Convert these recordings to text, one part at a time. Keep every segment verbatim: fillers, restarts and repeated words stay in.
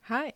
Hi.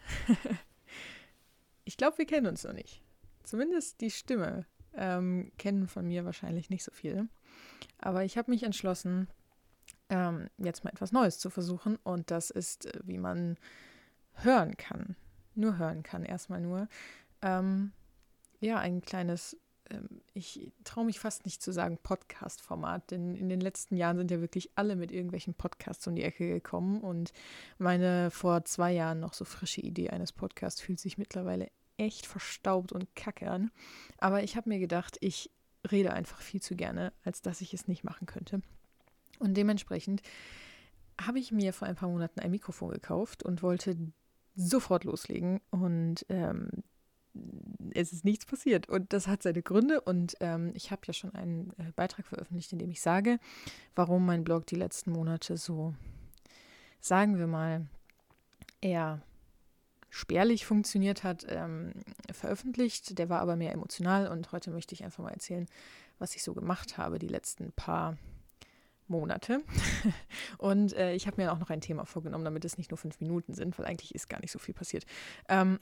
Ich glaube, wir kennen uns noch nicht. Zumindest die Stimme ähm, kennen von mir wahrscheinlich nicht so viele. Aber ich habe mich entschlossen, ähm, jetzt mal etwas Neues zu versuchen. Und das ist, äh, wie man hören kann. Nur hören kann, erstmal nur. Ähm, ja, ein kleines, ähm, ich traue mich fast nicht zu sagen Podcast-Format, denn in den letzten Jahren sind ja wirklich alle mit irgendwelchen Podcasts um die Ecke gekommen. Und meine vor zwei Jahren noch so frische Idee eines Podcasts fühlt sich mittlerweile echt verstaubt und kacke an. Aber ich habe mir gedacht, ich rede einfach viel zu gerne, als dass ich es nicht machen könnte. Und dementsprechend habe ich mir vor ein paar Monaten ein Mikrofon gekauft und wollte sofort loslegen. Und ähm, es ist nichts passiert. Und das hat seine Gründe. Und ähm, ich habe ja schon einen äh, Beitrag veröffentlicht, in dem ich sage, warum mein Blog die letzten Monate so, sagen wir mal, eher spärlich funktioniert hat, ähm, veröffentlicht. Der war aber mehr emotional und heute möchte ich einfach mal erzählen, was ich so gemacht habe die letzten paar Monate. Und äh, ich habe mir auch noch ein Thema vorgenommen, damit es nicht nur fünf Minuten sind, weil eigentlich ist gar nicht so viel passiert. Ähm,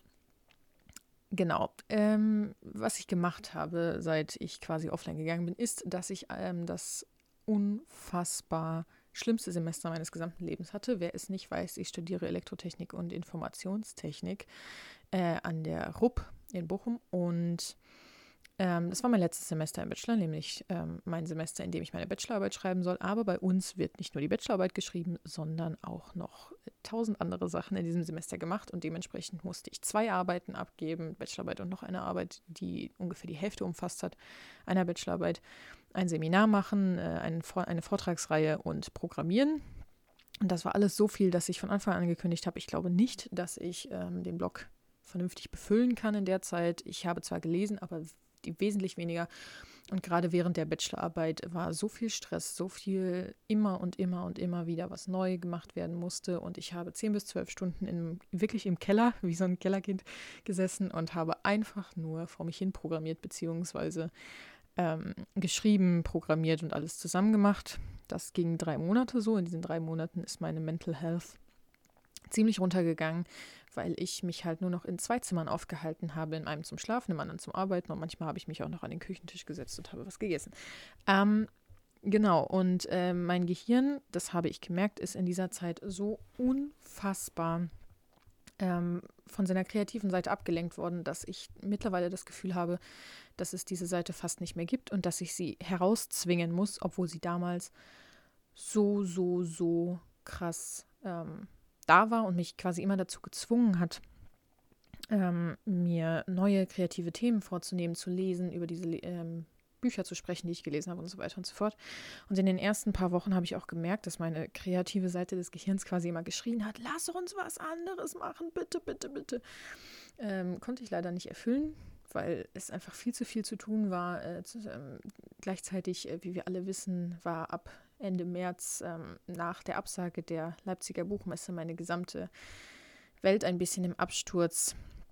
genau. Ähm, was ich gemacht habe, seit ich quasi offline gegangen bin, ist, dass ich ähm, das unfassbar schlimmste Semester meines gesamten Lebens hatte. Wer es nicht weiß, ich studiere Elektrotechnik und Informationstechnik äh, an der R U P in Bochum und ähm, das war mein letztes Semester im Bachelor, nämlich ähm, mein Semester, in dem ich meine Bachelorarbeit schreiben soll. Aber bei uns wird nicht nur die Bachelorarbeit geschrieben, sondern auch noch tausend andere Sachen in diesem Semester gemacht und dementsprechend musste ich zwei Arbeiten abgeben, Bachelorarbeit und noch eine Arbeit, die ungefähr die Hälfte umfasst hat, einer Bachelorarbeit, ein Seminar machen, äh, ein, eine Vortragsreihe und programmieren. Und das war alles so viel, dass ich von Anfang an angekündigt habe, ich glaube nicht, dass ich ähm, den Blog vernünftig befüllen kann in der Zeit. Ich habe zwar gelesen, aber die wesentlich weniger. Und gerade während der Bachelorarbeit war so viel Stress, so viel immer und immer und immer wieder, was neu gemacht werden musste. Und ich habe zehn bis zwölf Stunden in, wirklich im Keller, wie so ein Kellerkind, gesessen und habe einfach nur vor mich hin programmiert, beziehungsweise ähm, geschrieben, programmiert und alles zusammen gemacht. Das ging drei Monate so. In diesen drei Monaten ist meine Mental Health ziemlich runtergegangen, weil ich mich halt nur noch in zwei Zimmern aufgehalten habe, in einem zum Schlafen, im anderen zum Arbeiten und manchmal habe ich mich auch noch an den Küchentisch gesetzt und habe was gegessen. Ähm, genau, und äh, mein Gehirn, das habe ich gemerkt, ist in dieser Zeit so unfassbar ähm, von seiner kreativen Seite abgelenkt worden, dass ich mittlerweile das Gefühl habe, dass es diese Seite fast nicht mehr gibt und dass ich sie herauszwingen muss, obwohl sie damals so, so, so krass ähm, da war und mich quasi immer dazu gezwungen hat, ähm, mir neue kreative Themen vorzunehmen, zu lesen, über diese ähm, Bücher zu sprechen, die ich gelesen habe und so weiter und so fort. Und in den ersten paar Wochen habe ich auch gemerkt, dass meine kreative Seite des Gehirns quasi immer geschrien hat, lass uns was anderes machen, bitte, bitte, bitte. Ähm, konnte ich leider nicht erfüllen, weil es einfach viel zu viel zu tun war. Äh, zu, ähm, gleichzeitig, äh, wie wir alle wissen, war ab Ende März ähm, nach der Absage der Leipziger Buchmesse meine gesamte Welt ein bisschen im Absturz,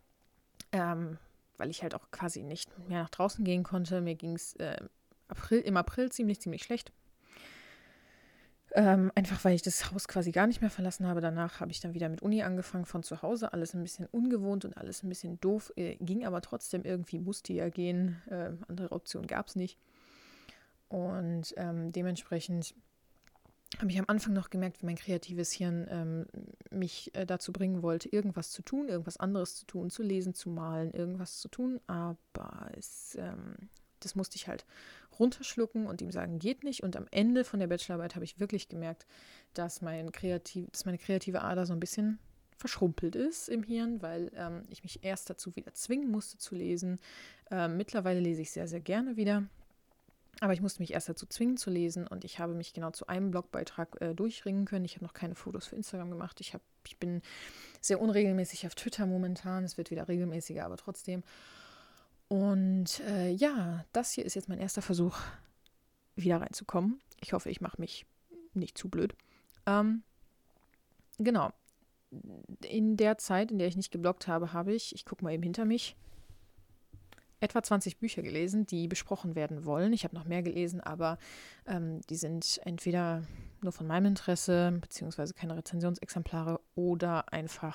ähm, weil ich halt auch quasi nicht mehr nach draußen gehen konnte. Mir ging es äh, April, im April ziemlich, ziemlich schlecht. Ähm, einfach weil ich das Haus quasi gar nicht mehr verlassen habe. Danach habe ich dann wieder mit Uni angefangen von zu Hause. Alles ein bisschen ungewohnt und alles ein bisschen doof. Äh, ging aber trotzdem irgendwie, musste ja gehen. Äh, andere Optionen gab es nicht. Und ähm, dementsprechend habe ich am Anfang noch gemerkt, wie mein kreatives Hirn ähm, mich äh, dazu bringen wollte, irgendwas zu tun, irgendwas anderes zu tun, zu lesen, zu malen, irgendwas zu tun. Aber es, ähm, das musste ich halt runterschlucken und ihm sagen, geht nicht. Und am Ende von der Bachelorarbeit habe ich wirklich gemerkt, dass, mein kreativ, dass meine kreative Ader so ein bisschen verschrumpelt ist im Hirn, weil ähm, ich mich erst dazu wieder zwingen musste zu lesen. Ähm, mittlerweile lese ich sehr, sehr gerne wieder. Aber ich musste mich erst dazu zwingen zu lesen und ich habe mich genau zu einem Blogbeitrag äh, durchringen können. Ich habe noch keine Fotos für Instagram gemacht. Ich, hab, ich bin sehr unregelmäßig auf Twitter momentan. Es wird wieder regelmäßiger, aber trotzdem. Und äh, ja, das hier ist jetzt mein erster Versuch, wieder reinzukommen. Ich hoffe, ich mache mich nicht zu blöd. Ähm, genau. In der Zeit, in der ich nicht gebloggt habe, habe ich, ich gucke mal eben hinter mich, etwa zwanzig Bücher gelesen, die besprochen werden wollen. Ich habe noch mehr gelesen, aber ähm, die sind entweder nur von meinem Interesse, beziehungsweise keine Rezensionsexemplare oder einfach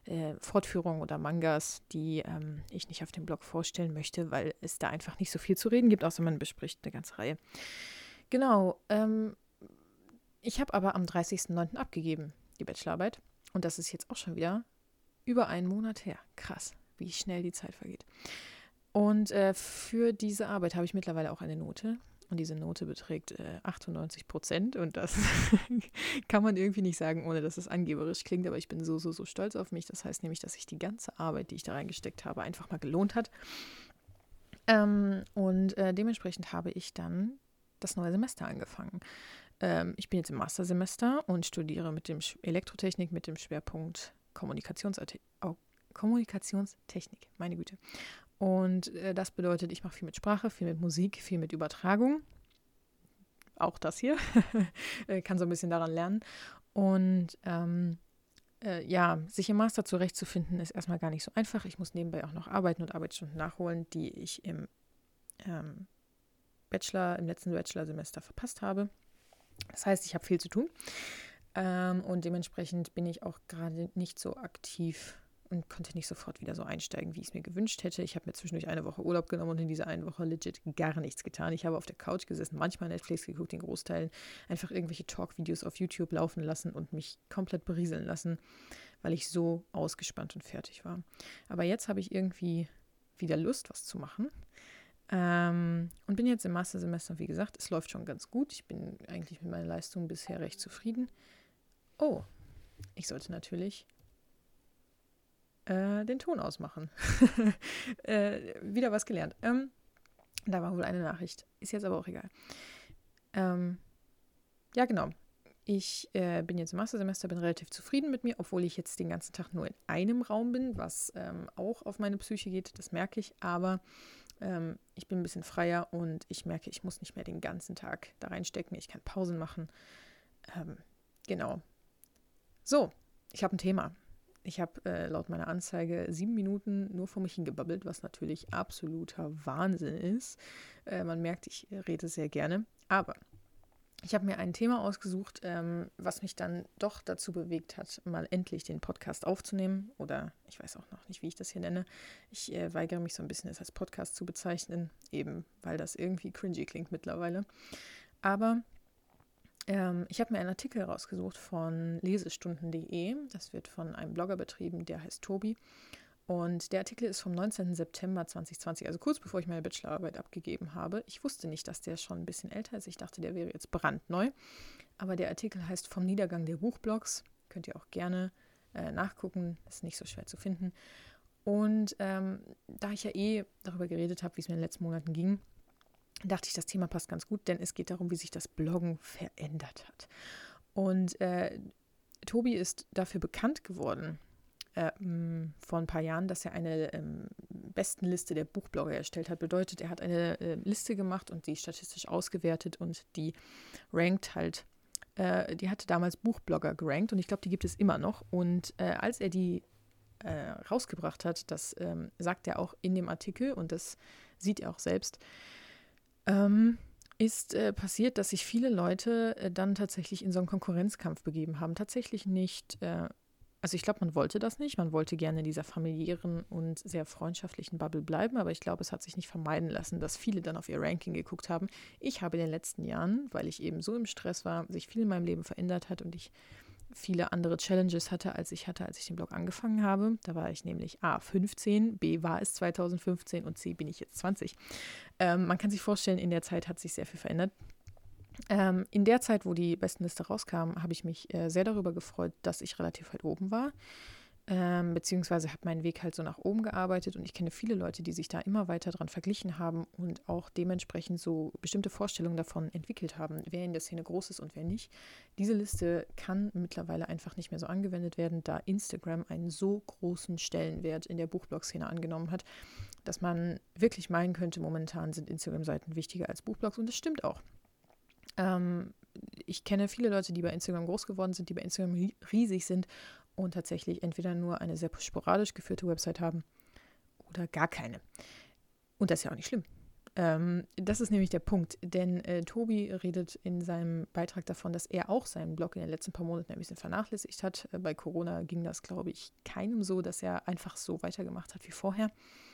äh, Fortführungen oder Mangas, die ähm, ich nicht auf dem Blog vorstellen möchte, weil es da einfach nicht so viel zu reden gibt, außer man bespricht eine ganze Reihe. Genau, ähm, ich habe aber am dreißigsten neunten abgegeben, die Bachelorarbeit. Und das ist jetzt auch schon wieder über einen Monat her. Krass, wie schnell die Zeit vergeht. Und äh, für diese Arbeit habe ich mittlerweile auch eine Note. Und diese Note beträgt äh, achtundneunzig Prozent. Und das kann man irgendwie nicht sagen, ohne dass es angeberisch klingt. Aber ich bin so, so, so stolz auf mich. Das heißt nämlich, dass sich die ganze Arbeit, die ich da reingesteckt habe, einfach mal gelohnt hat. Ähm, und äh, dementsprechend habe ich dann das neue Semester angefangen. Ähm, ich bin jetzt im Mastersemester und studiere mit dem Sch- Elektrotechnik mit dem Schwerpunkt Kommunikationsarte- oh, Kommunikationstechnik. Meine Güte. Und äh, das bedeutet, ich mache viel mit Sprache, viel mit Musik, viel mit Übertragung. Auch das hier. Kann so ein bisschen daran lernen. Und ähm, äh, ja, sich im Master zurechtzufinden, ist erstmal gar nicht so einfach. Ich muss nebenbei auch noch arbeiten und Arbeitsstunden nachholen, die ich im ähm, Bachelor, im letzten Bachelorsemester verpasst habe. Das heißt, ich habe viel zu tun. Ähm, und dementsprechend bin ich auch gerade nicht so aktiv und konnte nicht sofort wieder so einsteigen, wie ich es mir gewünscht hätte. Ich habe mir zwischendurch eine Woche Urlaub genommen und in dieser einen Woche legit gar nichts getan. Ich habe auf der Couch gesessen, manchmal Netflix geguckt, den Großteilen einfach irgendwelche Talk-Videos auf YouTube laufen lassen und mich komplett berieseln lassen, weil ich so ausgespannt und fertig war. Aber jetzt habe ich irgendwie wieder Lust, was zu machen. Ähm, und bin jetzt im Mastersemester, wie gesagt, es läuft schon ganz gut. Ich bin eigentlich mit meiner Leistung bisher recht zufrieden. Oh, ich sollte natürlich äh, den Ton ausmachen. äh, wieder was gelernt. Ähm, da war wohl eine Nachricht. Ist jetzt aber auch egal. Ähm, ja, genau. Ich äh, bin jetzt im Mastersemester, bin relativ zufrieden mit mir, obwohl ich jetzt den ganzen Tag nur in einem Raum bin, was ähm, auch auf meine Psyche geht, das merke ich. Aber ähm, ich bin ein bisschen freier und ich merke, ich muss nicht mehr den ganzen Tag da reinstecken. Ich kann Pausen machen. Ähm, genau. So, ich habe ein Thema. Ich habe äh, laut meiner Anzeige sieben Minuten nur vor mich hingebabbelt, was natürlich absoluter Wahnsinn ist. Äh, man merkt, ich rede sehr gerne. Aber ich habe mir ein Thema ausgesucht, ähm, was mich dann doch dazu bewegt hat, mal endlich den Podcast aufzunehmen. Oder ich weiß auch noch nicht, wie ich das hier nenne. Ich äh, weigere mich so ein bisschen, es als Podcast zu bezeichnen, eben weil das irgendwie cringy klingt mittlerweile. Aber ähm, ich habe mir einen Artikel rausgesucht von lesestunden punkt de. Das wird von einem Blogger betrieben, der heißt Tobi. Und der Artikel ist vom neunzehnten September zweitausendzwanzig, also kurz bevor ich meine Bachelorarbeit abgegeben habe. Ich wusste nicht, dass der schon ein bisschen älter ist. Ich dachte, der wäre jetzt brandneu. Aber der Artikel heißt Vom Niedergang der Buchblogs. Könnt ihr auch gerne äh, nachgucken. Ist nicht so schwer zu finden. Und ähm, da ich ja eh darüber geredet habe, wie es mir in den letzten Monaten ging, dachte ich, das Thema passt ganz gut, denn es geht darum, wie sich das Bloggen verändert hat. Und äh, Tobi ist dafür bekannt geworden, Äh, vor ein paar Jahren, dass er eine ähm, Bestenliste der Buchblogger erstellt hat. Bedeutet, er hat eine äh, Liste gemacht und die statistisch ausgewertet und die rankt halt, äh, die hatte damals Buchblogger gerankt und ich glaube, die gibt es immer noch. Und äh, als er die äh, rausgebracht hat, das ähm, sagt er auch in dem Artikel und das sieht er auch selbst, ähm, ist äh, passiert, dass sich viele Leute äh, dann tatsächlich in so einen Konkurrenzkampf begeben haben. Tatsächlich nicht äh, Also ich glaube, man wollte das nicht. Man wollte gerne in dieser familiären und sehr freundschaftlichen Bubble bleiben. Aber ich glaube, es hat sich nicht vermeiden lassen, dass viele dann auf ihr Ranking geguckt haben. Ich habe in den letzten Jahren, weil ich eben so im Stress war, sich viel in meinem Leben verändert hat und ich viele andere Challenges hatte, als ich hatte, als ich den Blog angefangen habe. Da war ich nämlich A, fünfzehn, B, war es zweitausendfünfzehn und C, bin ich jetzt zwanzig. Ähm, man kann sich vorstellen, in der Zeit hat sich sehr viel verändert. Ähm, in der Zeit, wo die Bestenliste rauskam, habe ich mich äh, sehr darüber gefreut, dass ich relativ weit oben war. Ähm, beziehungsweise habe meinen Weg halt so nach oben gearbeitet und ich kenne viele Leute, die sich da immer weiter dran verglichen haben und auch dementsprechend so bestimmte Vorstellungen davon entwickelt haben, wer in der Szene groß ist und wer nicht. Diese Liste kann mittlerweile einfach nicht mehr so angewendet werden, da Instagram einen so großen Stellenwert in der Buchblog-Szene angenommen hat, dass man wirklich meinen könnte, momentan sind Instagram-Seiten wichtiger als Buchblogs und das stimmt auch. Ähm, ich kenne viele Leute, die bei Instagram groß geworden sind, die bei Instagram riesig sind und tatsächlich entweder nur eine sehr sporadisch geführte Website haben oder gar keine. Und das ist ja auch nicht schlimm. Ähm, das ist nämlich der Punkt, denn äh, Tobi redet in seinem Beitrag davon, dass er auch seinen Blog in den letzten paar Monaten ein bisschen vernachlässigt hat. Äh, bei Corona ging das, glaube ich, keinem so, dass er einfach so weitergemacht hat wie vorher.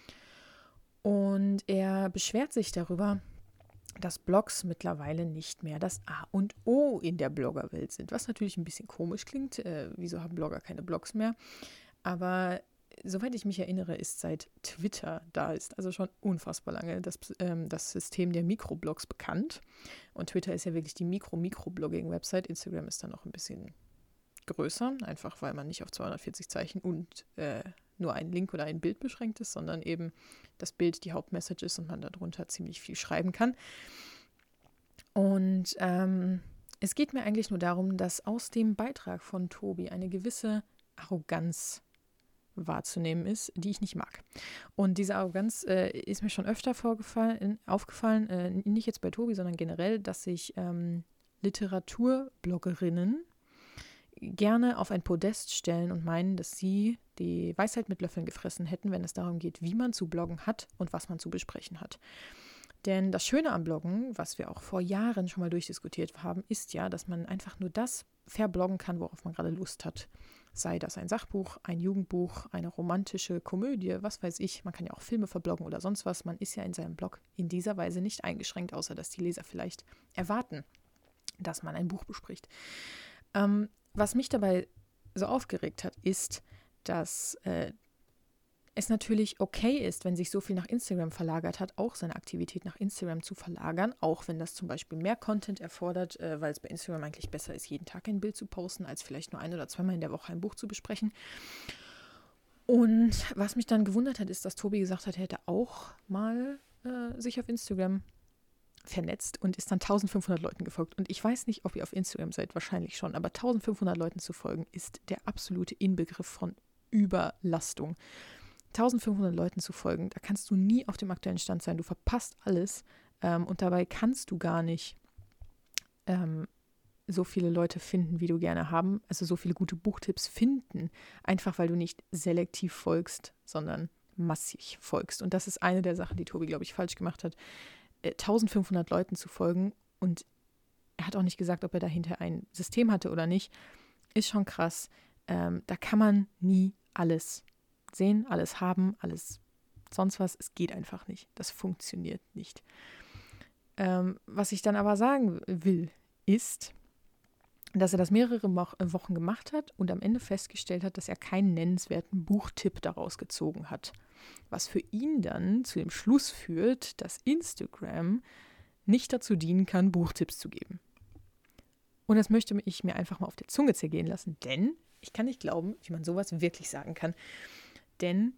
Und er beschwert sich darüber, dass Blogs mittlerweile nicht mehr das A und O in der Bloggerwelt sind, was natürlich ein bisschen komisch klingt. Äh, wieso haben Blogger keine Blogs mehr? Aber soweit ich mich erinnere, ist seit Twitter da ist, also schon unfassbar lange, das, ähm, das System der Mikroblogs bekannt. Und Twitter ist ja wirklich die Mikro-Mikro-Blogging-Website. Instagram ist dann noch ein bisschen größer, einfach weil man nicht auf zweihundertvierzig Zeichen und äh, nur ein Link oder ein Bild beschränkt ist, sondern eben das Bild die Hauptmessage ist und man darunter ziemlich viel schreiben kann. Und ähm, es geht mir eigentlich nur darum, dass aus dem Beitrag von Tobi eine gewisse Arroganz wahrzunehmen ist, die ich nicht mag. Und diese Arroganz äh, ist mir schon öfter vorgefallen, aufgefallen, äh, nicht jetzt bei Tobi, sondern generell, dass sich ähm, Literaturbloggerinnen gerne auf ein Podest stellen und meinen, dass sie die Weisheit mit Löffeln gefressen hätten, wenn es darum geht, wie man zu bloggen hat und was man zu besprechen hat. Denn das Schöne am Bloggen, was wir auch vor Jahren schon mal durchdiskutiert haben, ist ja, dass man einfach nur das verbloggen kann, worauf man gerade Lust hat. Sei das ein Sachbuch, ein Jugendbuch, eine romantische Komödie, was weiß ich. Man kann ja auch Filme verbloggen oder sonst was. Man ist ja in seinem Blog in dieser Weise nicht eingeschränkt, außer dass die Leser vielleicht erwarten, dass man ein Buch bespricht. Ähm, was mich dabei so aufgeregt hat, ist, dass äh, es natürlich okay ist, wenn sich so viel nach Instagram verlagert hat, auch seine Aktivität nach Instagram zu verlagern, auch wenn das zum Beispiel mehr Content erfordert, äh, weil es bei Instagram eigentlich besser ist, jeden Tag ein Bild zu posten, als vielleicht nur ein- oder zweimal in der Woche ein Buch zu besprechen. Und was mich dann gewundert hat, ist, dass Tobi gesagt hat, er hätte auch mal äh, sich auf Instagram vernetzt und ist dann eintausendfünfhundert Leuten gefolgt. Und ich weiß nicht, ob ihr auf Instagram seid, wahrscheinlich schon, aber eintausendfünfhundert Leuten zu folgen, ist der absolute Inbegriff von Überlastung. eintausendfünfhundert Leuten zu folgen, da kannst du nie auf dem aktuellen Stand sein. Du verpasst alles ähm, und dabei kannst du gar nicht ähm, so viele Leute finden, wie du gerne haben, also so viele gute Buchtipps finden, einfach weil du nicht selektiv folgst, sondern massiv folgst. Und das ist eine der Sachen, die Tobi, glaube ich, falsch gemacht hat, äh, eintausendfünfhundert Leuten zu folgen, und er hat auch nicht gesagt, ob er dahinter ein System hatte oder nicht, ist schon krass. Ähm, da kann man nie alles sehen, alles haben, alles sonst was. Es geht einfach nicht. Das funktioniert nicht. Ähm, was ich dann aber sagen will, ist, dass er das mehrere Wochen gemacht hat und am Ende festgestellt hat, dass er keinen nennenswerten Buchtipp daraus gezogen hat. Was für ihn dann zu dem Schluss führt, dass Instagram nicht dazu dienen kann, Buchtipps zu geben. Und das möchte ich mir einfach mal auf der Zunge zergehen lassen, denn ich kann nicht glauben, wie man sowas wirklich sagen kann. Denn,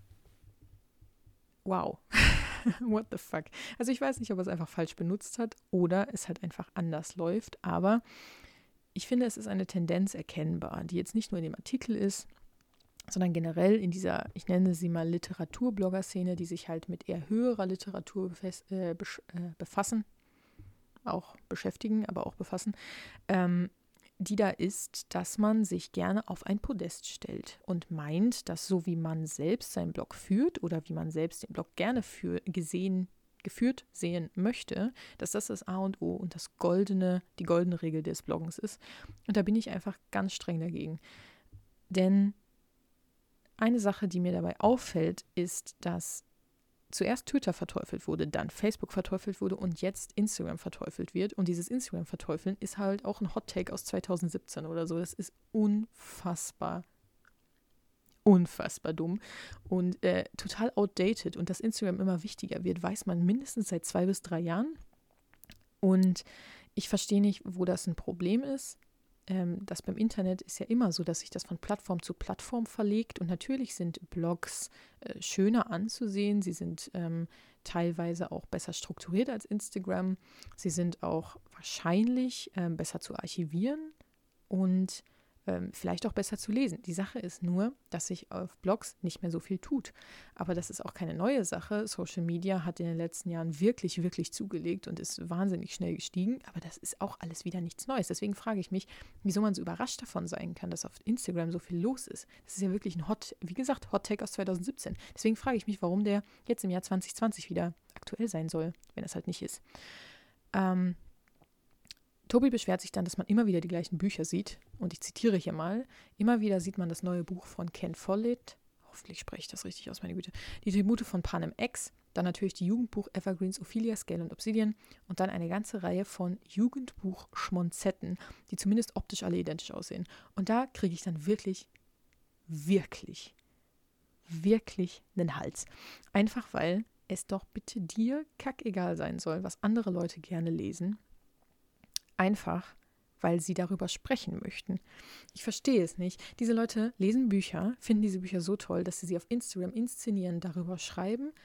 wow, what the fuck. Also ich weiß nicht, ob er es einfach falsch benutzt hat oder es halt einfach anders läuft, aber ich finde, es ist eine Tendenz erkennbar, die jetzt nicht nur in dem Artikel ist, sondern generell in dieser, ich nenne sie mal Literaturblogger-Szene, die sich halt mit eher höherer Literatur befas- äh, besch- äh, befassen, auch beschäftigen, aber auch befassen, ähm, die da ist, dass man sich gerne auf ein Podest stellt und meint, dass so wie man selbst seinen Blog führt oder wie man selbst den Blog gerne für, gesehen, geführt sehen möchte, dass das das A und O und das goldene, die goldene Regel des Bloggens ist. Und da bin ich einfach ganz streng dagegen. Denn eine Sache, die mir dabei auffällt, ist, dass zuerst Twitter verteufelt wurde, dann Facebook verteufelt wurde und jetzt Instagram verteufelt wird. Und dieses Instagram-Verteufeln ist halt auch ein Hot-Take aus zweitausendsiebzehn oder so. Das ist unfassbar, unfassbar dumm und äh, total outdated. Und dass Instagram immer wichtiger wird, weiß man mindestens seit zwei bis drei Jahren. Und ich verstehe nicht, wo das ein Problem ist. Ähm, das beim Internet ist ja immer so, dass sich das von Plattform zu Plattform verlegt. Und natürlich sind Blogs äh, schöner anzusehen. Sie sind ähm, teilweise auch besser strukturiert als Instagram. Sie sind auch wahrscheinlich ähm, besser zu archivieren. Und ähm, vielleicht auch besser zu lesen. Die Sache ist nur, dass sich auf Blogs nicht mehr so viel tut. Aber das ist auch keine neue Sache. Social Media hat in den letzten Jahren wirklich, wirklich zugelegt und ist wahnsinnig schnell gestiegen. Aber das ist auch alles wieder nichts Neues. Deswegen frage ich mich, wieso man so überrascht davon sein kann, dass auf Instagram so viel los ist. Das ist ja wirklich ein Hot, wie gesagt, Hot Take aus zwanzig siebzehn. Deswegen frage ich mich, warum der jetzt im Jahr zwanzig zwanzig wieder aktuell sein soll, wenn es halt nicht ist. Ähm, Tobi beschwert sich dann, dass man immer wieder die gleichen Bücher sieht. Und ich zitiere hier mal. Immer wieder sieht man das neue Buch von Ken Follett. Hoffentlich spreche ich das richtig aus, meine Güte. Die Tribute von Panem X. Dann natürlich die Jugendbuch Evergreens Ophelia, Scale und Obsidian. Und dann eine ganze Reihe von Jugendbuch-Schmonzetten, die zumindest optisch alle identisch aussehen. Und da kriege ich dann wirklich, wirklich, wirklich einen Hals. Einfach weil es doch bitte dir kackegal sein soll, was andere Leute gerne lesen. Einfach, weil sie darüber sprechen möchten. Ich verstehe es nicht. Diese Leute lesen Bücher, finden diese Bücher so toll, dass sie sie auf Instagram inszenieren, darüber schreiben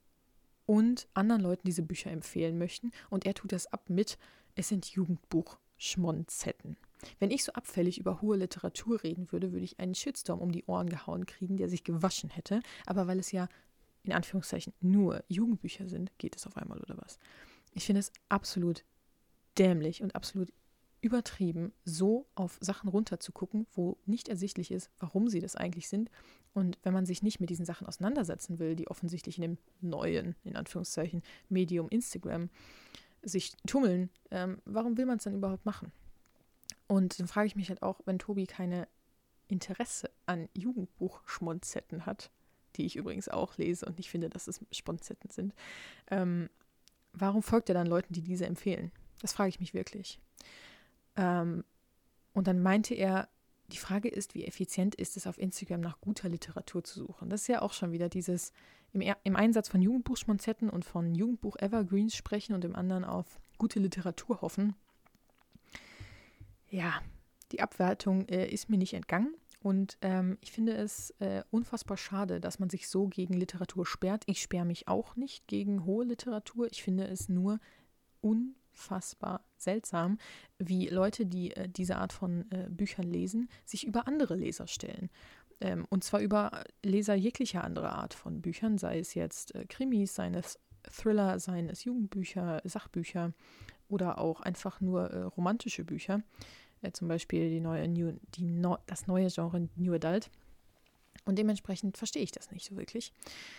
und anderen Leuten diese Bücher empfehlen möchten. Und er tut das ab mit, es sind Jugendbuch-Schmonzetten. Wenn ich so abfällig über hohe Literatur reden würde, würde ich einen Shitstorm um die Ohren gehauen kriegen, der sich gewaschen hätte. Aber weil es ja in Anführungszeichen nur Jugendbücher sind, geht es auf einmal oder was? Ich finde es absolut dämlich und absolut übertrieben, so auf Sachen runterzugucken, wo nicht ersichtlich ist, warum sie das eigentlich sind. Und wenn man sich nicht mit diesen Sachen auseinandersetzen will, die offensichtlich in dem neuen, in Anführungszeichen, Medium Instagram sich tummeln, ähm, warum will man es dann überhaupt machen? Und dann frage ich mich halt auch, wenn Tobi keine Interesse an Jugendbuch-Schmonzetten hat, die ich übrigens auch lese und nicht finde, dass es Schmonzetten sind, ähm, warum folgt er dann Leuten, die diese empfehlen? Das frage ich mich wirklich. Ähm, und dann meinte er, die Frage ist, wie effizient ist es, auf Instagram nach guter Literatur zu suchen? Das ist ja auch schon wieder dieses im, im Einsatz von Jugendbuchschmonzetten und von Jugendbuch-Evergreens sprechen und im anderen auf gute Literatur hoffen. Ja, die Abwertung äh, ist mir nicht entgangen. Und ähm, ich finde es äh, unfassbar schade, dass man sich so gegen Literatur sperrt. Ich sperre mich auch nicht gegen hohe Literatur. Ich finde es nur unfassbar seltsam, wie Leute, die äh, diese Art von äh, Büchern lesen, sich über andere Leser stellen. Ähm, und zwar über Leser jeglicher anderer Art von Büchern, sei es jetzt äh, Krimis, seien es Thriller, seien es Jugendbücher, Sachbücher oder auch einfach nur äh, romantische Bücher. Äh, zum Beispiel die neue New, die no, das neue Genre New Adult. Und dementsprechend verstehe ich das nicht so wirklich.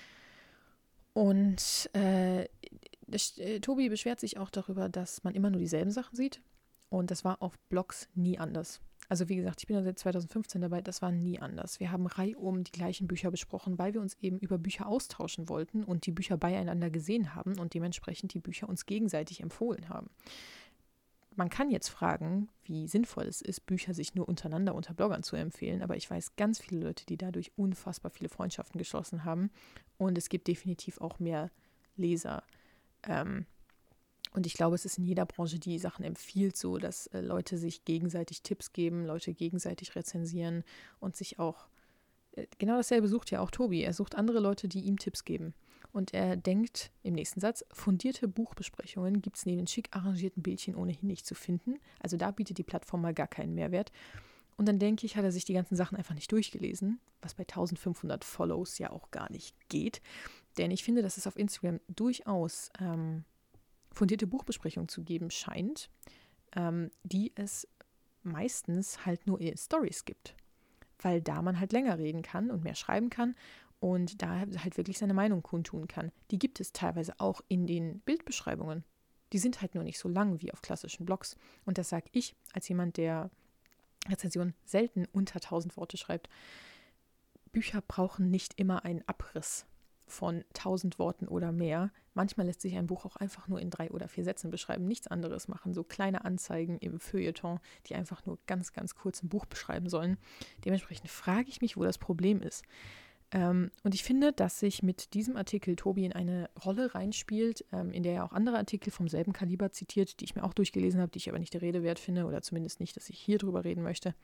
Und äh, das, äh, Tobi beschwert sich auch darüber, dass man immer nur dieselben Sachen sieht. Und das war auf Blogs nie anders. Also wie gesagt, ich bin ja seit zwanzig fünfzehn dabei, das war nie anders. Wir haben reihum die gleichen Bücher besprochen, weil wir uns eben über Bücher austauschen wollten und die Bücher beieinander gesehen haben und dementsprechend die Bücher uns gegenseitig empfohlen haben. Man kann jetzt fragen, wie sinnvoll es ist, Bücher sich nur untereinander unter Bloggern zu empfehlen, aber ich weiß ganz viele Leute, die dadurch unfassbar viele Freundschaften geschlossen haben und es gibt definitiv auch mehr Leser. Ähm, und ich glaube, es ist in jeder Branche, die Sachen empfiehlt, so, dass äh, Leute sich gegenseitig Tipps geben, Leute gegenseitig rezensieren und sich auch, äh, genau dasselbe sucht ja auch Tobi, er sucht andere Leute, die ihm Tipps geben. Und er denkt im nächsten Satz, fundierte Buchbesprechungen gibt es neben den schick arrangierten Bildchen ohnehin nicht zu finden. Also da bietet die Plattform mal gar keinen Mehrwert. Und dann denke ich, hat er sich die ganzen Sachen einfach nicht durchgelesen, was bei eintausendfünfhundert Follows ja auch gar nicht geht. Denn ich finde, dass es auf Instagram durchaus ähm, fundierte Buchbesprechungen zu geben scheint, ähm, die es meistens halt nur in Stories gibt. Weil da man halt länger reden kann und mehr schreiben kann und da halt wirklich seine Meinung kundtun kann. Die gibt es teilweise auch in den Bildbeschreibungen. Die sind halt nur nicht so lang wie auf klassischen Blogs. Und das sage ich als jemand, der Rezensionen selten unter tausend Worte schreibt. Bücher brauchen nicht immer einen Abriss von tausend Worten oder mehr. Manchmal lässt sich ein Buch auch einfach nur in drei oder vier Sätzen beschreiben, nichts anderes machen. So kleine Anzeigen im Feuilleton, die einfach nur ganz, ganz kurz ein Buch beschreiben sollen. Dementsprechend frage ich mich, wo das Problem ist. Ähm, und ich finde, dass sich mit diesem Artikel Tobi in eine Rolle reinspielt, ähm, in der er auch andere Artikel vom selben Kaliber zitiert, die ich mir auch durchgelesen habe, die ich aber nicht der Rede wert finde oder zumindest nicht, dass ich hier drüber reden möchte.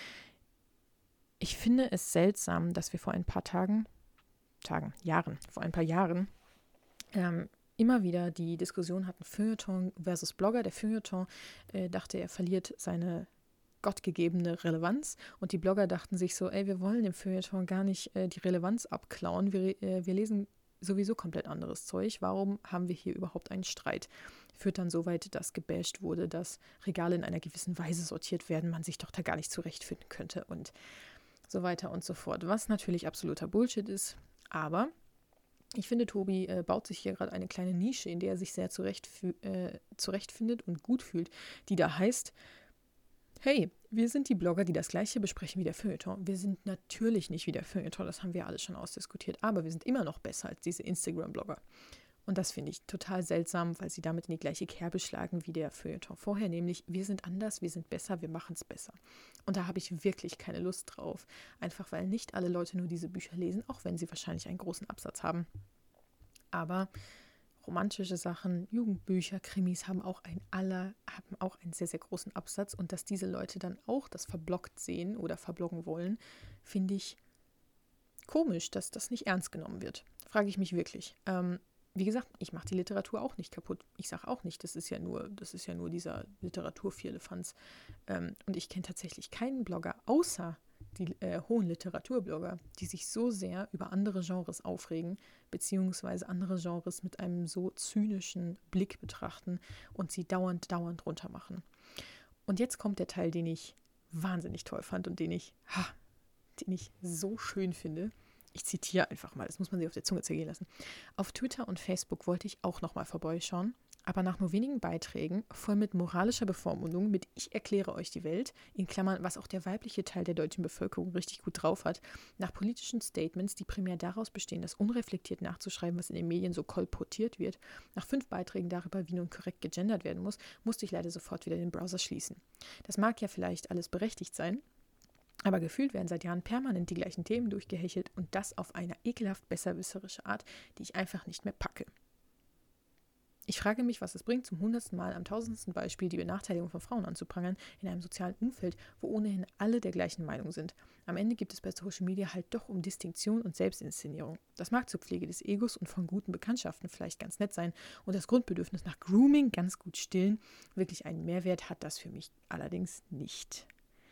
Ich finde es seltsam, dass wir vor ein paar Tagen, Tagen, Jahren, vor ein paar Jahren ähm, immer wieder die Diskussion hatten, Feuilleton versus Blogger. Der Feuilleton äh, dachte, er verliert seine gottgegebene Relevanz und die Blogger dachten sich so, ey, wir wollen dem Feuilleton gar nicht äh, die Relevanz abklauen, wir, äh, wir lesen sowieso komplett anderes Zeug, warum haben wir hier überhaupt einen Streit? Führt dann so weit, dass gebasht wurde, dass Regale in einer gewissen Weise sortiert werden, man sich doch da gar nicht zurechtfinden könnte und so weiter und so fort, was natürlich absoluter Bullshit ist, aber ich finde, Tobi äh, baut sich hier gerade eine kleine Nische, in der er sich sehr zurecht, äh, zurechtfindet und gut fühlt, die da heißt, hey, wir sind die Blogger, die das Gleiche besprechen wie der Feuilleton. Wir sind natürlich nicht wie der Feuilleton, das haben wir alle schon ausdiskutiert, aber wir sind immer noch besser als diese Instagram-Blogger. Und das finde ich total seltsam, weil sie damit in die gleiche Kerbe schlagen wie der Feuilleton vorher, nämlich wir sind anders, wir sind besser, wir machen es besser. Und da habe ich wirklich keine Lust drauf, einfach weil nicht alle Leute nur diese Bücher lesen, auch wenn sie wahrscheinlich einen großen Absatz haben. Aber romantische Sachen, Jugendbücher, Krimis haben auch, ein aller, haben auch einen sehr, sehr großen Absatz. Und dass diese Leute dann auch das verbloggt sehen oder verbloggen wollen, finde ich komisch, dass das nicht ernst genommen wird. Frage ich mich wirklich. Ähm, wie gesagt, ich mache die Literatur auch nicht kaputt. Ich sage auch nicht, das ist ja nur, das ist ja nur dieser Literaturvierlefanz. Ähm, und ich kenne tatsächlich keinen Blogger, außer die äh, hohen Literaturblogger, die sich so sehr über andere Genres aufregen, beziehungsweise andere Genres mit einem so zynischen Blick betrachten und sie dauernd, dauernd runtermachen. Und jetzt kommt der Teil, den ich wahnsinnig toll fand und den ich, ha, den ich so schön finde. Ich zitiere einfach mal, das muss man sich auf der Zunge zergehen lassen. Auf Twitter und Facebook wollte ich auch nochmal vorbeischauen, aber nach nur wenigen Beiträgen, voll mit moralischer Bevormundung, mit Ich erkläre euch die Welt, in Klammern, was auch der weibliche Teil der deutschen Bevölkerung richtig gut drauf hat, nach politischen Statements, die primär daraus bestehen, das unreflektiert nachzuschreiben, was in den Medien so kolportiert wird, nach fünf Beiträgen darüber, wie nun korrekt gegendert werden muss, musste ich leider sofort wieder den Browser schließen. Das mag ja vielleicht alles berechtigt sein, aber gefühlt werden seit Jahren permanent die gleichen Themen durchgehechelt und das auf eine ekelhaft besserwisserische Art, die ich einfach nicht mehr packe. Ich frage mich, was es bringt, zum hundertsten Mal am tausendsten Beispiel die Benachteiligung von Frauen anzuprangern, in einem sozialen Umfeld, wo ohnehin alle der gleichen Meinung sind. Am Ende gibt es bei Social Media halt doch um Distinktion und Selbstinszenierung. Das mag zur Pflege des Egos und von guten Bekanntschaften vielleicht ganz nett sein und das Grundbedürfnis nach Grooming ganz gut stillen. Wirklich einen Mehrwert hat das für mich allerdings nicht.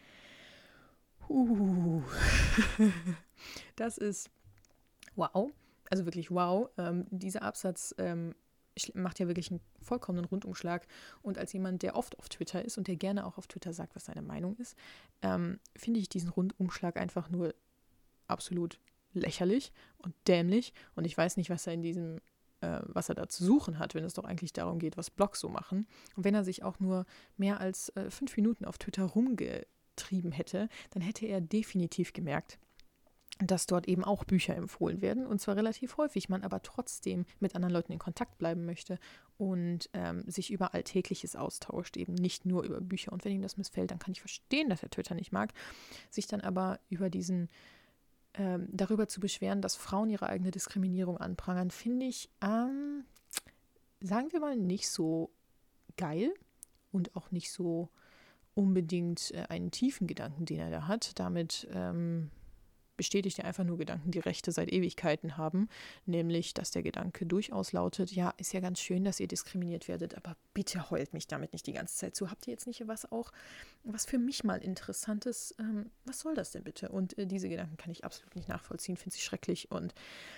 Uh. Das ist wow, also wirklich wow. Ähm, dieser Absatz ähm, macht ja wirklich einen vollkommenen Rundumschlag und als jemand, der oft auf Twitter ist und der gerne auch auf Twitter sagt, was seine Meinung ist, ähm, finde ich diesen Rundumschlag einfach nur absolut lächerlich und dämlich und ich weiß nicht, was er in diesem äh, was er da zu suchen hat, wenn es doch eigentlich darum geht, was Blogs so machen und wenn er sich auch nur mehr als äh, fünf Minuten auf Twitter rumgetrieben hätte, dann hätte er definitiv gemerkt, dass dort eben auch Bücher empfohlen werden und zwar relativ häufig, man aber trotzdem mit anderen Leuten in Kontakt bleiben möchte und ähm, sich über Alltägliches austauscht, eben nicht nur über Bücher. Und wenn ihm das missfällt, dann kann ich verstehen, dass er Twitter nicht mag, sich dann aber über diesen, ähm, darüber zu beschweren, dass Frauen ihre eigene Diskriminierung anprangern, finde ich, ähm, sagen wir mal, nicht so geil und auch nicht so unbedingt äh, einen tiefen Gedanken, den er da hat. Damit ähm, bestätigt er einfach nur Gedanken, die Rechte seit Ewigkeiten haben, nämlich, dass der Gedanke durchaus lautet, ja, ist ja ganz schön, dass ihr diskriminiert werdet, aber bitte heult mich damit nicht die ganze Zeit zu. Habt ihr jetzt nicht was auch, was für mich mal interessant ist, ähm, was soll das denn bitte? Und äh, diese Gedanken kann ich absolut nicht nachvollziehen, finde sie schrecklich und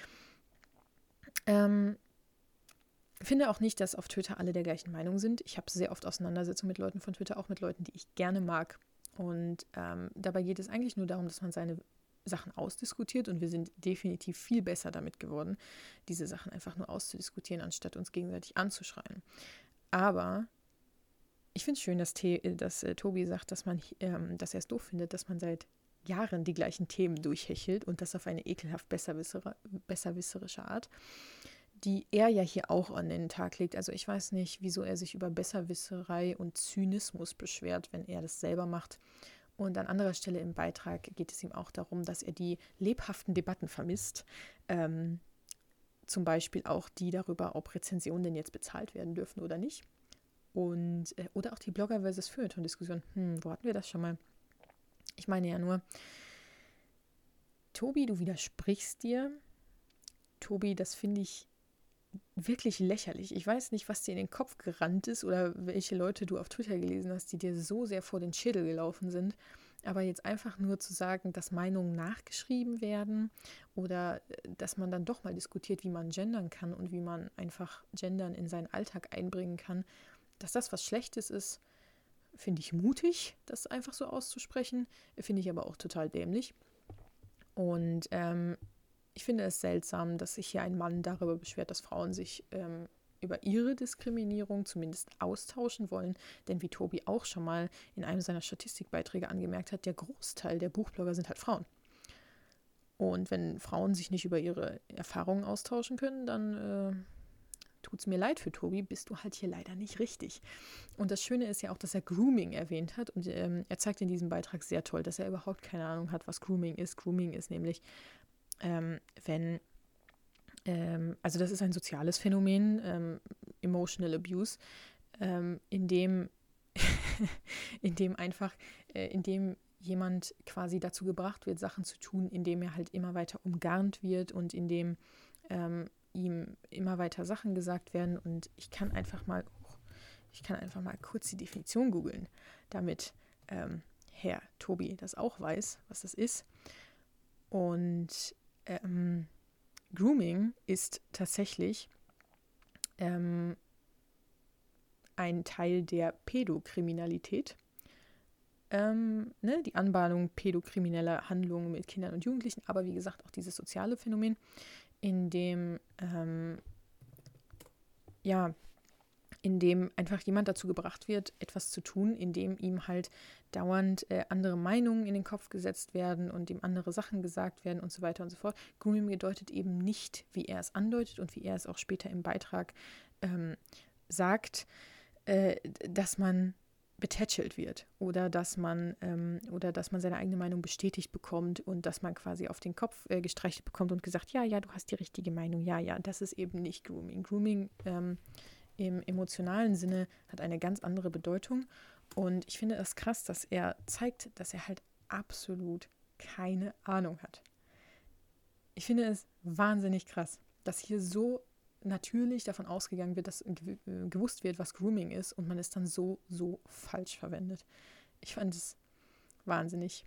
ähm, finde auch nicht, dass auf Twitter alle der gleichen Meinung sind. Ich habe sehr oft Auseinandersetzungen mit Leuten von Twitter, auch mit Leuten, die ich gerne mag und ähm, dabei geht es eigentlich nur darum, dass man seine Sachen ausdiskutiert und wir sind definitiv viel besser damit geworden, diese Sachen einfach nur auszudiskutieren, anstatt uns gegenseitig anzuschreien. Aber ich finde es schön, dass, T- dass äh, Tobi sagt, dass, man, ähm, dass er es doof findet, dass man seit Jahren die gleichen Themen durchhechelt und das auf eine ekelhaft besserwisser- besserwisserische Art, die er ja hier auch an den Tag legt. Also ich weiß nicht, wieso er sich über Besserwisserei und Zynismus beschwert, wenn er das selber macht. Und an anderer Stelle im Beitrag geht es ihm auch darum, dass er die lebhaften Debatten vermisst. Ähm, zum Beispiel auch die darüber, ob Rezensionen denn jetzt bezahlt werden dürfen oder nicht. Und, äh, oder auch die Blogger versus Feuilleton-Diskussion. Hm, wo hatten wir das schon mal? Ich meine ja nur, Tobi, du widersprichst dir. Tobi, das finde ich wirklich lächerlich. Ich weiß nicht, was dir in den Kopf gerannt ist oder welche Leute du auf Twitter gelesen hast, die dir so sehr vor den Schädel gelaufen sind. Aber jetzt einfach nur zu sagen, dass Meinungen nachgeschrieben werden oder dass man dann doch mal diskutiert, wie man gendern kann und wie man einfach Gendern in seinen Alltag einbringen kann, dass das was Schlechtes ist, finde ich mutig, das einfach so auszusprechen. Finde ich aber auch total dämlich. Und ähm, ich finde es seltsam, dass sich hier ein Mann darüber beschwert, dass Frauen sich ähm, über ihre Diskriminierung zumindest austauschen wollen. Denn wie Tobi auch schon mal in einem seiner Statistikbeiträge angemerkt hat, der Großteil der Buchblogger sind halt Frauen. Und wenn Frauen sich nicht über ihre Erfahrungen austauschen können, dann äh, tut es mir leid für Tobi, bist du halt hier leider nicht richtig. Und das Schöne ist ja auch, dass er Grooming erwähnt hat. Und ähm, er zeigt in diesem Beitrag sehr toll, dass er überhaupt keine Ahnung hat, was Grooming ist. Grooming ist nämlich, ähm, wenn, ähm, also das ist ein soziales Phänomen, ähm, Emotional Abuse, ähm, in dem, in dem einfach, äh, in dem jemand quasi dazu gebracht wird, Sachen zu tun, indem er halt immer weiter umgarnt wird und indem ähm, ihm immer weiter Sachen gesagt werden. Und ich kann einfach mal, oh, ich kann einfach mal kurz die Definition googeln, damit ähm, Herr Tobi das auch weiß, was das ist. Und ähm, Grooming ist tatsächlich ähm, ein Teil der Pädokriminalität. Ähm, ne, die Anbahnung pädokrimineller Handlungen mit Kindern und Jugendlichen, aber wie gesagt auch dieses soziale Phänomen, in dem ähm, ja, in dem einfach jemand dazu gebracht wird, etwas zu tun, in dem ihm halt dauernd äh, andere Meinungen in den Kopf gesetzt werden und ihm andere Sachen gesagt werden und so weiter und so fort. Grooming bedeutet eben nicht, wie er es andeutet und wie er es auch später im Beitrag ähm, sagt, äh, dass man betätschelt wird oder dass man ähm, oder dass man seine eigene Meinung bestätigt bekommt und dass man quasi auf den Kopf äh, gestreichelt bekommt und gesagt, ja, ja, du hast die richtige Meinung, ja, ja, das ist eben nicht Grooming. Grooming ähm, im emotionalen Sinne hat eine ganz andere Bedeutung und ich finde es krass, dass er zeigt, dass er halt absolut keine Ahnung hat. Ich finde es wahnsinnig krass, dass hier so natürlich davon ausgegangen wird, dass gewusst wird, was Grooming ist und man es dann so, so falsch verwendet. Ich fand es wahnsinnig.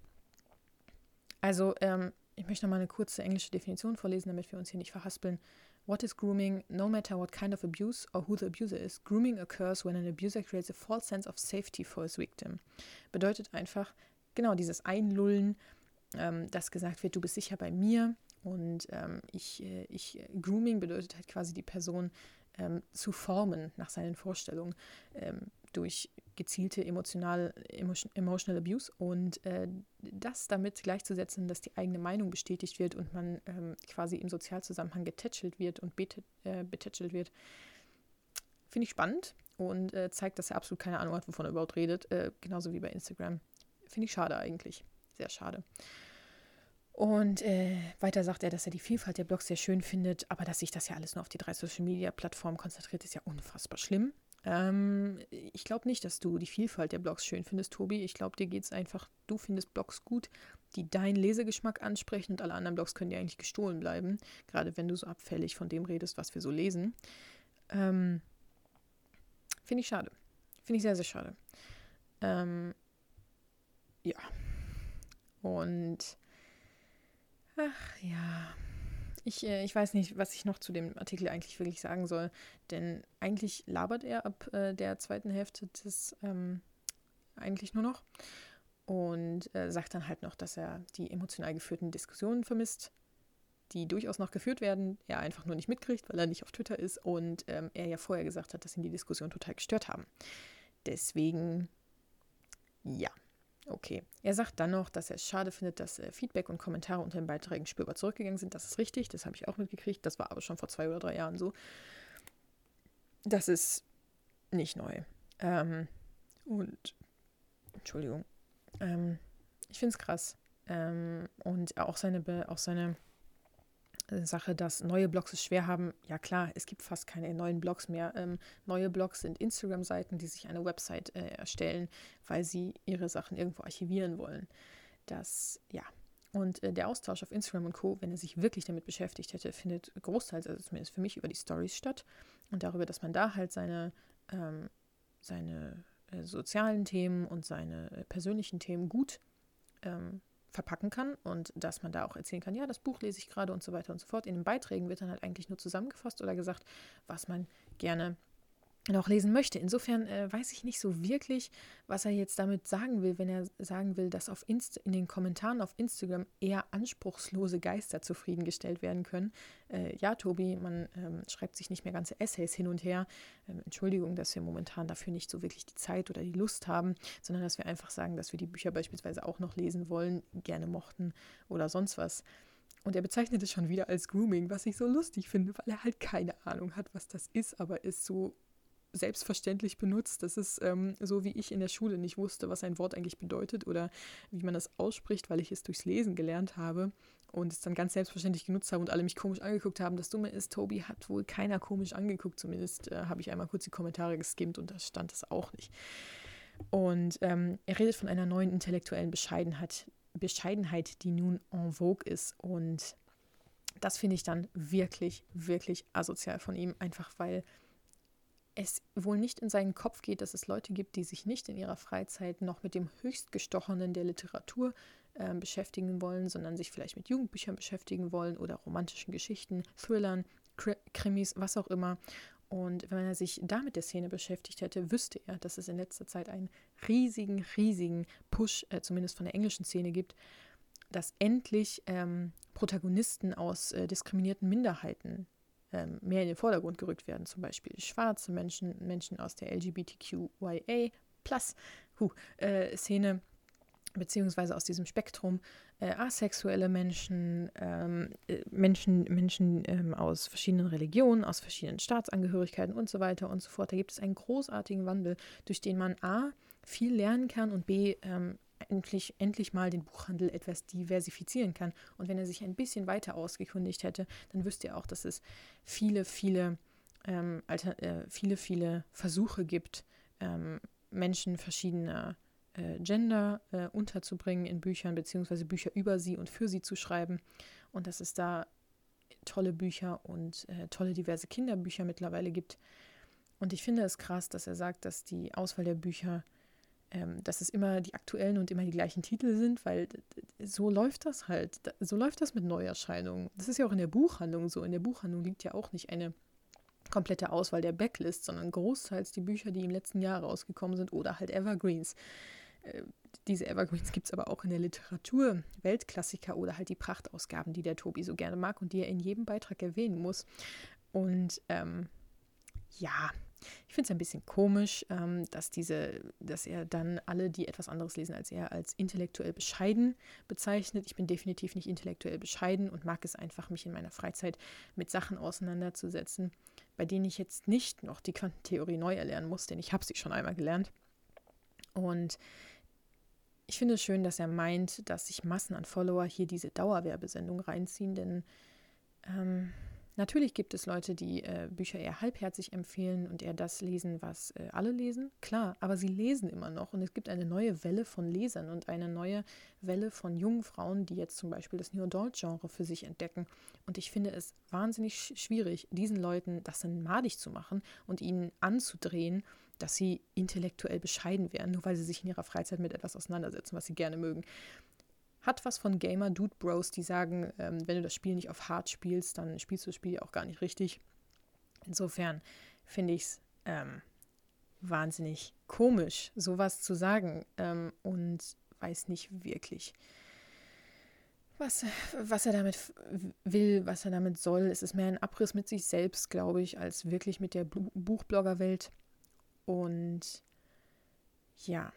Also, ähm, ich möchte noch mal eine kurze englische Definition vorlesen, damit wir uns hier nicht verhaspeln. What is grooming? No matter what kind of abuse or who the abuser is, grooming occurs when an abuser creates a false sense of safety for his victim. Bedeutet einfach, genau, dieses Einlullen, ähm, dass gesagt wird, du bist sicher bei mir. Und ähm, ich, äh, ich, Grooming bedeutet halt quasi die Person ähm, zu formen nach seinen Vorstellungen ähm, durch gezielte emotional, emotional Abuse und äh, das damit gleichzusetzen, dass die eigene Meinung bestätigt wird und man ähm, quasi im Sozialzusammenhang getätschelt wird und bet- äh, betätschelt wird, finde ich spannend und äh, zeigt, dass er absolut keine Ahnung hat, wovon er überhaupt redet, äh, genauso wie bei Instagram. Finde ich schade eigentlich, sehr schade. Und äh, weiter sagt er, dass er die Vielfalt der Blogs sehr schön findet, aber dass sich das ja alles nur auf die drei Social-Media-Plattformen konzentriert, ist ja unfassbar schlimm. Ähm, ich glaube nicht, dass du die Vielfalt der Blogs schön findest, Tobi. Ich glaube, dir geht es einfach, du findest Blogs gut, die deinen Lesegeschmack ansprechen und alle anderen Blogs können dir eigentlich gestohlen bleiben, gerade wenn du so abfällig von dem redest, was wir so lesen. Ähm, finde ich schade. Finde ich sehr, sehr schade. Ähm, ja. Und ach ja, ich, äh, ich weiß nicht, was ich noch zu dem Artikel eigentlich wirklich sagen soll, denn eigentlich labert er ab äh, der zweiten Hälfte des ähm, eigentlich nur noch und äh, sagt dann halt noch, dass er die emotional geführten Diskussionen vermisst, die durchaus noch geführt werden, er einfach nur nicht mitkriegt, weil er nicht auf Twitter ist und ähm, er ja vorher gesagt hat, dass ihn die Diskussion total gestört haben. Deswegen, ja. Okay. Er sagt dann noch, dass er es schade findet, dass äh, Feedback und Kommentare unter den Beiträgen spürbar zurückgegangen sind. Das ist richtig, das habe ich auch mitgekriegt. Das war aber schon vor zwei oder drei Jahren so. Das ist nicht neu. Ähm, und, Entschuldigung, ähm, ich finde es krass. Ähm, und auch seine, Be- auch seine Sache, dass neue Blogs es schwer haben. Ja klar, es gibt fast keine neuen Blogs mehr. Ähm, neue Blogs sind Instagram-Seiten, die sich eine Website äh, erstellen, weil sie ihre Sachen irgendwo archivieren wollen. Das, ja. Und äh, der Austausch auf Instagram und Co., wenn er sich wirklich damit beschäftigt hätte, findet großteils, also zumindest für mich, über die Stories statt. Und darüber, dass man da halt seine, ähm, seine äh, sozialen Themen und seine äh, persönlichen Themen gut ähm, verpacken kann und dass man da auch erzählen kann, ja, das Buch lese ich gerade und so weiter und so fort. In den Beiträgen wird dann halt eigentlich nur zusammengefasst oder gesagt, was man gerne noch lesen möchte. Insofern äh, weiß ich nicht so wirklich, was er jetzt damit sagen will, wenn er sagen will, dass auf Inst- in den Kommentaren auf Instagram eher anspruchslose Geister zufriedengestellt werden können. Äh, ja, Tobi, man ähm, schreibt sich nicht mehr ganze Essays hin und her. Ähm, Entschuldigung, dass wir momentan dafür nicht so wirklich die Zeit oder die Lust haben, sondern dass wir einfach sagen, dass wir die Bücher beispielsweise auch noch lesen wollen, gerne mochten oder sonst was. Und er bezeichnet es schon wieder als Grooming, was ich so lustig finde, weil er halt keine Ahnung hat, was das ist, aber ist so selbstverständlich benutzt. Das ist ähm, so, wie ich in der Schule nicht wusste, was ein Wort eigentlich bedeutet oder wie man das ausspricht, weil ich es durchs Lesen gelernt habe und es dann ganz selbstverständlich genutzt habe und alle mich komisch angeguckt haben. Das Dumme ist, Tobi hat wohl keiner komisch angeguckt. Zumindest äh, habe ich einmal kurz die Kommentare geskimmt und da stand es auch nicht. Und ähm, er redet von einer neuen intellektuellen Bescheidenheit, Bescheidenheit, die nun en vogue ist. Und das finde ich dann wirklich, wirklich asozial von ihm, einfach weil es wohl nicht in seinen Kopf geht, dass es Leute gibt, die sich nicht in ihrer Freizeit noch mit dem Höchstgestochenen der Literatur äh, beschäftigen wollen, sondern sich vielleicht mit Jugendbüchern beschäftigen wollen oder romantischen Geschichten, Thrillern, Kri- Krimis, was auch immer. Und wenn er sich da mit der Szene beschäftigt hätte, wüsste er, dass es in letzter Zeit einen riesigen, riesigen Push, äh, zumindest von der englischen Szene gibt, dass endlich ähm, Protagonisten aus äh, diskriminierten Minderheiten mehr in den Vordergrund gerückt werden, zum Beispiel schwarze Menschen, Menschen aus der L G B T Q I A plus äh, Szene, beziehungsweise aus diesem Spektrum, äh, asexuelle Menschen, ähm, Menschen, Menschen ähm, aus verschiedenen Religionen, aus verschiedenen Staatsangehörigkeiten und so weiter und so fort. Da gibt es einen großartigen Wandel, durch den man A, viel lernen kann und B, ähm, Endlich, endlich mal den Buchhandel etwas diversifizieren kann. Und wenn er sich ein bisschen weiter ausgekundigt hätte, dann wüsste er auch, dass es viele, viele, ähm, Alter, äh, viele, viele Versuche gibt, ähm, Menschen verschiedener äh, Gender äh, unterzubringen in Büchern, beziehungsweise Bücher über sie und für sie zu schreiben. Und dass es da tolle Bücher und äh, tolle diverse Kinderbücher mittlerweile gibt. Und ich finde es krass, dass er sagt, dass die Auswahl der Bücher dass es immer die aktuellen und immer die gleichen Titel sind, weil so läuft das halt. So läuft das mit Neuerscheinungen. Das ist ja auch in der Buchhandlung so. In der Buchhandlung liegt ja auch nicht eine komplette Auswahl der Backlist, sondern großteils die Bücher, die im letzten Jahr rausgekommen sind oder halt Evergreens. Äh, diese Evergreens gibt es aber auch in der Literatur, Weltklassiker oder halt die Prachtausgaben, die der Tobi so gerne mag und die er in jedem Beitrag erwähnen muss. Und ähm, ja, ich finde es ein bisschen komisch, ähm, dass diese, dass er dann alle, die etwas anderes lesen als er, als intellektuell bescheiden bezeichnet. Ich bin definitiv nicht intellektuell bescheiden und mag es einfach, mich in meiner Freizeit mit Sachen auseinanderzusetzen, bei denen ich jetzt nicht noch die Quantentheorie neu erlernen muss, denn ich habe sie schon einmal gelernt. Und ich finde es schön, dass er meint, dass sich Massen an Follower hier diese Dauerwerbesendung reinziehen, denn ähm, natürlich gibt es Leute, die äh, Bücher eher halbherzig empfehlen und eher das lesen, was äh, alle lesen. Klar, aber sie lesen immer noch und es gibt eine neue Welle von Lesern und eine neue Welle von jungen Frauen, die jetzt zum Beispiel das New Adult-Genre für sich entdecken. Und ich finde es wahnsinnig sch- schwierig, diesen Leuten das dann madig zu machen und ihnen anzudrehen, dass sie intellektuell bescheiden wären, nur weil sie sich in ihrer Freizeit mit etwas auseinandersetzen, was sie gerne mögen. Hat was von Gamer-Dude-Bros, die sagen, ähm, wenn du das Spiel nicht auf Hard spielst, dann spielst du das Spiel ja auch gar nicht richtig. Insofern finde ich es ähm, wahnsinnig komisch, sowas zu sagen ähm, und weiß nicht wirklich, was, was er damit will, was er damit soll. Es ist mehr ein Abriss mit sich selbst, glaube ich, als wirklich mit der Bu- Buchbloggerwelt. Und ja,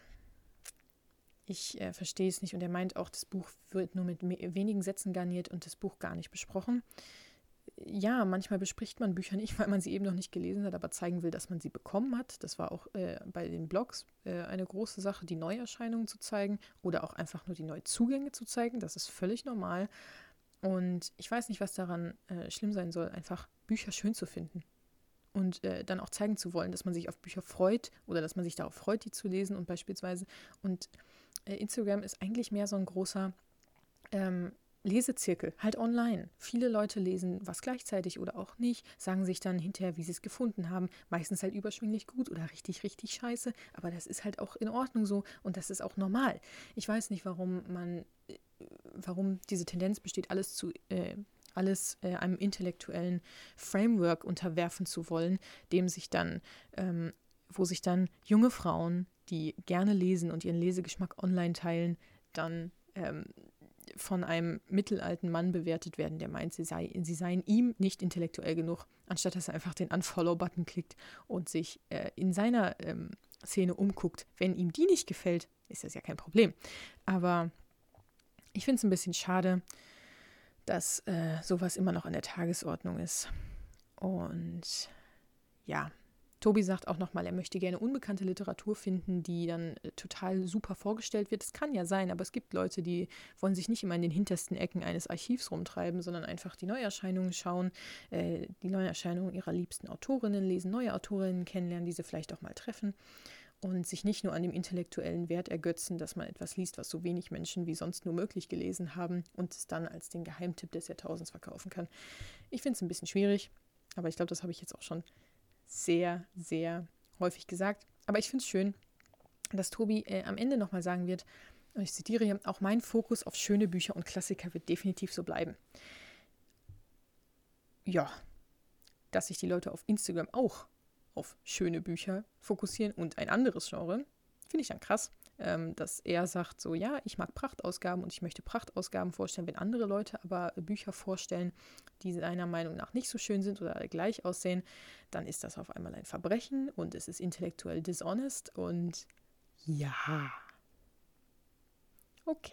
ich äh, verstehe es nicht. Und er meint auch, das Buch wird nur mit me- wenigen Sätzen garniert und das Buch gar nicht besprochen. Ja, manchmal bespricht man Bücher nicht, weil man sie eben noch nicht gelesen hat, aber zeigen will, dass man sie bekommen hat. Das war auch äh, bei den Blogs äh, eine große Sache, die Neuerscheinungen zu zeigen oder auch einfach nur die Neuzugänge zu zeigen. Das ist völlig normal. Und ich weiß nicht, was daran äh, schlimm sein soll, einfach Bücher schön zu finden. Und äh, dann auch zeigen zu wollen, dass man sich auf Bücher freut oder dass man sich darauf freut, die zu lesen und beispielsweise. Und äh, Instagram ist eigentlich mehr so ein großer ähm, Lesezirkel, halt online. Viele Leute lesen was gleichzeitig oder auch nicht, sagen sich dann hinterher, wie sie es gefunden haben. Meistens halt überschwänglich gut oder richtig, richtig scheiße. Aber das ist halt auch in Ordnung so und das ist auch normal. Ich weiß nicht, warum man, äh, warum diese Tendenz besteht, alles zu, äh, alles äh, einem intellektuellen Framework unterwerfen zu wollen, dem sich dann, ähm, wo sich dann junge Frauen, die gerne lesen und ihren Lesegeschmack online teilen, dann ähm, von einem mittelalten Mann bewertet werden, der meint, sie, sei, sie seien ihm nicht intellektuell genug, anstatt dass er einfach den Unfollow-Button klickt und sich äh, in seiner ähm, Szene umguckt. Wenn ihm die nicht gefällt, ist das ja kein Problem. Aber ich finde es ein bisschen schade, dass äh, sowas immer noch an der Tagesordnung ist. Und ja, Tobi sagt auch nochmal, er möchte gerne unbekannte Literatur finden, die dann äh, total super vorgestellt wird. Das kann ja sein, aber es gibt Leute, die wollen sich nicht immer in den hintersten Ecken eines Archivs rumtreiben, sondern einfach die Neuerscheinungen schauen, äh, die Neuerscheinungen ihrer liebsten Autorinnen lesen, neue Autorinnen kennenlernen, diese vielleicht auch mal treffen und sich nicht nur an dem intellektuellen Wert ergötzen, dass man etwas liest, was so wenig Menschen wie sonst nur möglich gelesen haben und es dann als den Geheimtipp des Jahrtausends verkaufen kann. Ich finde es ein bisschen schwierig, aber ich glaube, das habe ich jetzt auch schon sehr, sehr häufig gesagt. Aber ich finde es schön, dass Tobi äh, am Ende nochmal sagen wird, und ich zitiere hier, auch mein Fokus auf schöne Bücher und Klassiker wird definitiv so bleiben. Ja, dass sich die Leute auf Instagram auch auf schöne Bücher fokussieren und ein anderes Genre, finde ich dann krass, ähm, dass er sagt so, ja, ich mag Prachtausgaben und ich möchte Prachtausgaben vorstellen, wenn andere Leute aber Bücher vorstellen, die seiner Meinung nach nicht so schön sind oder gleich aussehen, dann ist das auf einmal ein Verbrechen und es ist intellektuell dishonest und ja. Okay.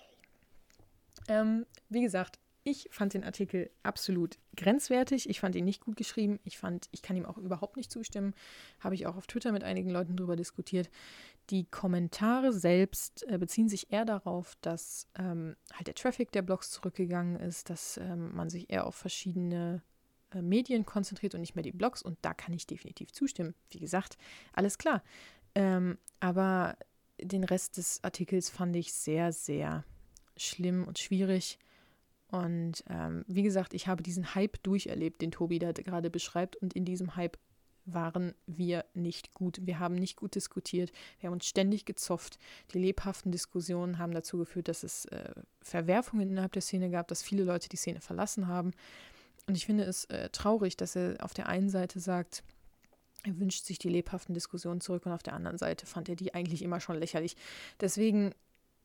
Ähm, wie gesagt, ich fand den Artikel absolut grenzwertig. Ich fand ihn nicht gut geschrieben. Ich fand, ich kann ihm auch überhaupt nicht zustimmen. Habe ich auch auf Twitter mit einigen Leuten drüber diskutiert. Die Kommentare selbst äh, beziehen sich eher darauf, dass ähm, halt der Traffic der Blogs zurückgegangen ist, dass ähm, man sich eher auf verschiedene äh, Medien konzentriert und nicht mehr die Blogs. Und da kann ich definitiv zustimmen. Wie gesagt, alles klar. Ähm, aber den Rest des Artikels fand ich sehr, sehr schlimm und schwierig. Und ähm, wie gesagt, ich habe diesen Hype durcherlebt, den Tobi da gerade beschreibt. Und in diesem Hype waren wir nicht gut. Wir haben nicht gut diskutiert. Wir haben uns ständig gezofft. Die lebhaften Diskussionen haben dazu geführt, dass es äh, Verwerfungen innerhalb der Szene gab, dass viele Leute die Szene verlassen haben. Und ich finde es äh, traurig, dass er auf der einen Seite sagt, er wünscht sich die lebhaften Diskussionen zurück und auf der anderen Seite fand er die eigentlich immer schon lächerlich. Deswegen,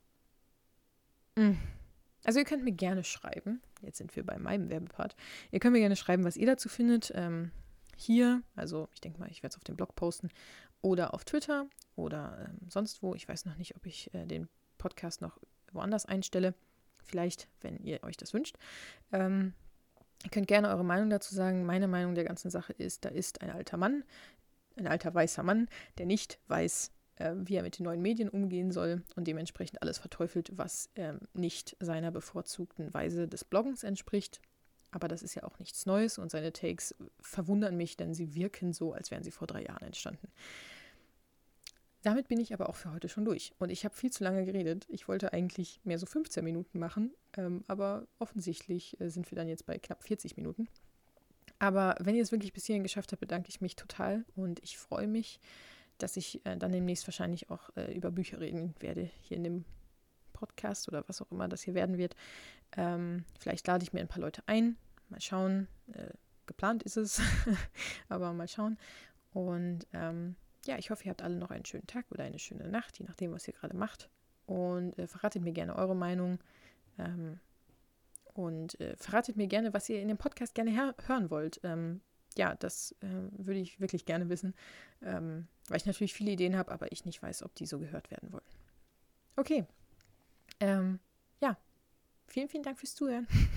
mh. Also ihr könnt mir gerne schreiben, jetzt sind wir bei meinem Werbepart, ihr könnt mir gerne schreiben, was ihr dazu findet, ähm, hier, also ich denke mal, ich werde es auf dem Blog posten, oder auf Twitter oder ähm, sonst wo. Ich weiß noch nicht, ob ich äh, den Podcast noch woanders einstelle, vielleicht, wenn ihr euch das wünscht. Ähm, ihr könnt gerne eure Meinung dazu sagen. Meine Meinung der ganzen Sache ist, da ist ein alter Mann, ein alter weißer Mann, der nicht weiß, wie er mit den neuen Medien umgehen soll und dementsprechend alles verteufelt, was ähm, nicht seiner bevorzugten Weise des Bloggens entspricht. Aber das ist ja auch nichts Neues und seine Takes verwundern mich, denn sie wirken so, als wären sie vor drei Jahren entstanden. Damit bin ich aber auch für heute schon durch. Und ich habe viel zu lange geredet. Ich wollte eigentlich mehr so fünfzehn Minuten machen, ähm, aber offensichtlich äh, sind wir dann jetzt bei knapp vierzig Minuten. Aber wenn ihr es wirklich bis hierhin geschafft habt, bedanke ich mich total und ich freue mich, dass ich äh, dann demnächst wahrscheinlich auch äh, über Bücher reden werde, hier in dem Podcast oder was auch immer das hier werden wird. Ähm, vielleicht lade ich mir ein paar Leute ein, mal schauen. Äh, geplant ist es, aber mal schauen. Und ähm, ja, ich hoffe, ihr habt alle noch einen schönen Tag oder eine schöne Nacht, je nachdem, was ihr gerade macht. Und äh, verratet mir gerne eure Meinung. Ähm, und äh, verratet mir gerne, was ihr in dem Podcast gerne her- hören wollt. Ähm, Ja, das äh, würde ich wirklich gerne wissen, ähm, weil ich natürlich viele Ideen habe, aber ich nicht weiß, ob die so gehört werden wollen. Okay, ähm, ja, vielen, vielen Dank fürs Zuhören.